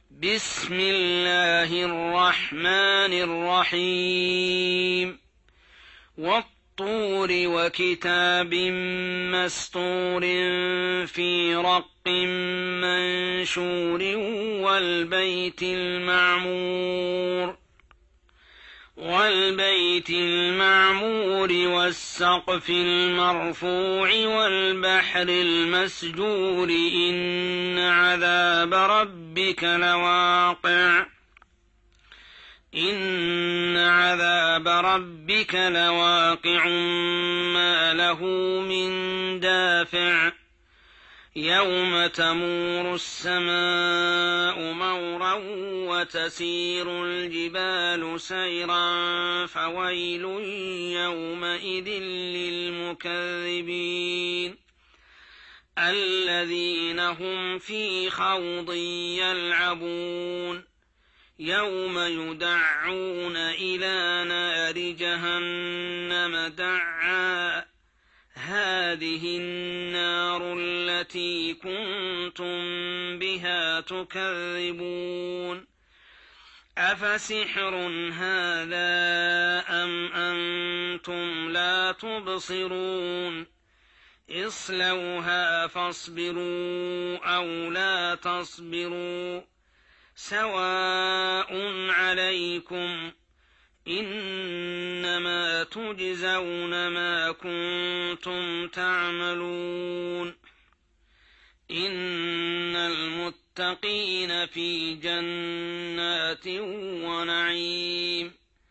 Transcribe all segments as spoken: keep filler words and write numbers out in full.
بسم الله الرحمن الرحيم والطور وكتاب مسطور في رق منشور والبيت المعمور والبيت المعمور والسقف المرفوع والبحر المسجور إن عذاب ربك لواقع إن عذاب ربك لواقع ما له من دافع يوم تمور السماء مورا وتسير الجبال سيرا فويل يومئذ للمكذبين الذين هم في خوض يلعبون يوم يدعون إلى نار جهنم دعا هذه النار التي كنتم بها تكذبون أفسحر هذا أم أنتم لا تبصرون اصلوها فاصبروا أو لا تصبروا سواء عليكم إنما تجزون ما كنتم تعملون إن المتقين في جنات ونعيم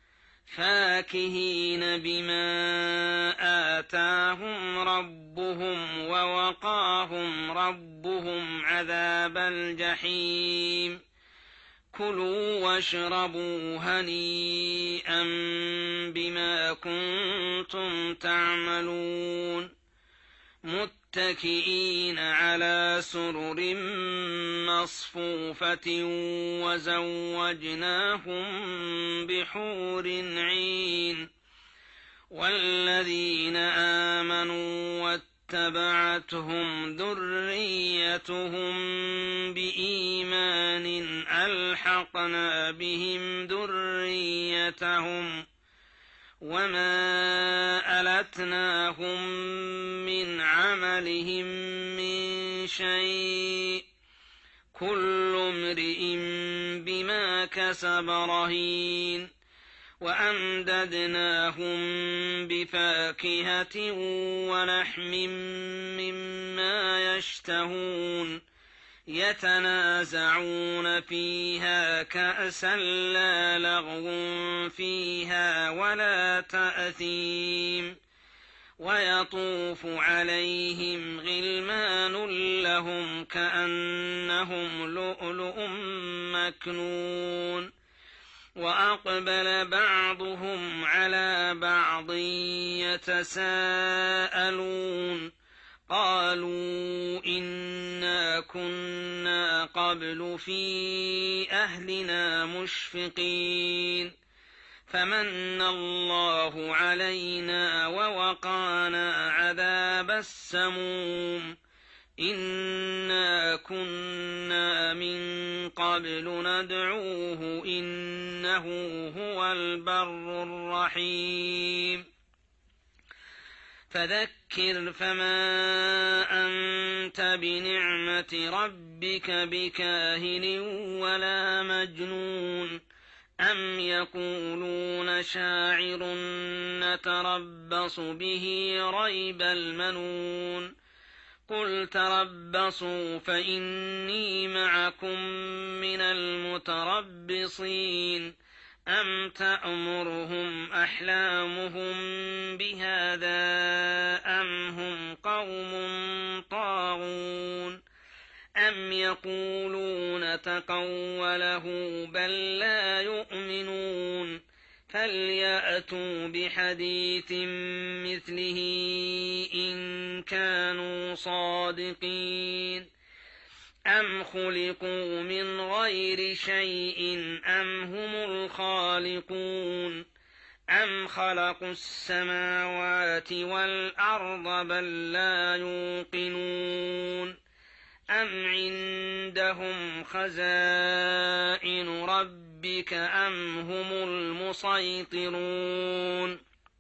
فاكهين بما آتاهم ربهم ووقاهم ربهم عذاب الجحيم كلوا واشربوا هنيئا بما كنتم تعملون متكئين على سرر مصفوفة وزوجناهم بحور عين والذين آمنوا واتبعتهم ذريتهم بإيمان ألحقنا بهم ذريتهم وما ألتناهم من عملهم من شيء كل امرئ بما كسب رهين وأمددناهم بفاكهة ولحم مما يشتهون يتنازعون فيها كأسا لا لغو فيها ولا تأثيم ويطوف عليهم غلمان لهم كأنهم لؤلؤ مكنون وأقبل بعضهم على بعض يتساءلون قالوا إنا كنا قبل في أهلنا مشفقين فمن الله علينا ووقانا عذاب السموم إنا كنا من قبل ندعوه إنه هو البر الرحيم فذكر فما أنت بنعمة ربك بكاهن ولا مجنون أم يقولون شاعر نتربص به ريب المنون قل تربصوا فإني معكم من المتربصين أم تأمرهم أحلامهم بهذا أم هم قوم طاغون أم يقولون تقوله بل لا يؤمنون فليأتوا بحديث مثله إن كانوا صادقين أم خلقوا من غير شيء أم هم الخالقون أم خلقوا السماوات والأرض بل لا يوقنون أم عندهم خزائن ربك أم هم المسيطرون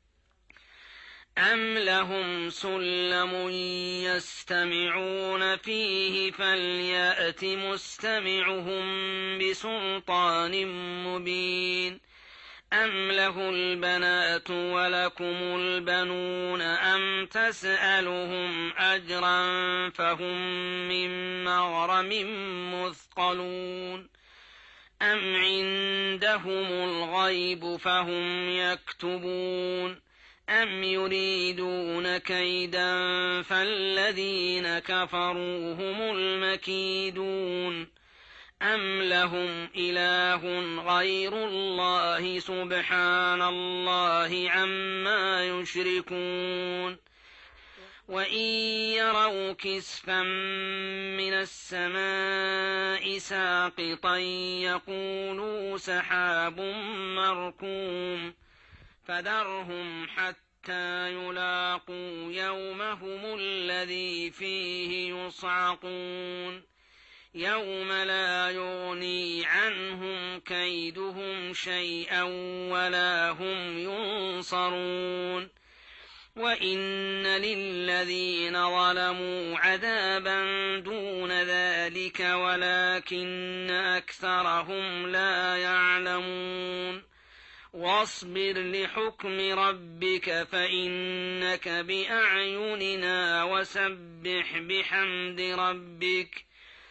أم لهم سلم يستمعون فيه فليأت مستمعهم بسلطان مبين أم له البنات ولكم البنون أم تسألهم أجرا فهم من مغرم مثقلون أم عندهم الغيب فهم يكتبون أم يريدون كيدا فالذين كفروا هم المكيدون أم لهم إله غير الله سبحان الله عما يشركون وإن يروا كسفا من السماء ساقطا يقولوا سحاب مركوم فذرهم حتى يلاقوا يومهم الذي فيه يصعقون يوم لا يغني عنهم كيدهم شيئا ولا هم ينصرون وإن للذين ظلموا عذابا دون ذلك ولكن أكثرهم لا يعلمون واصبر لحكم ربك فإنك بأعيننا وسبح بحمد ربك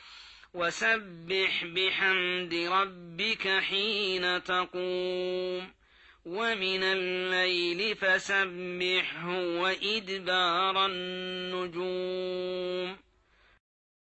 وسبح بحمد ربك حين تقوم ومن الليل فسبحه وإدبار النجوم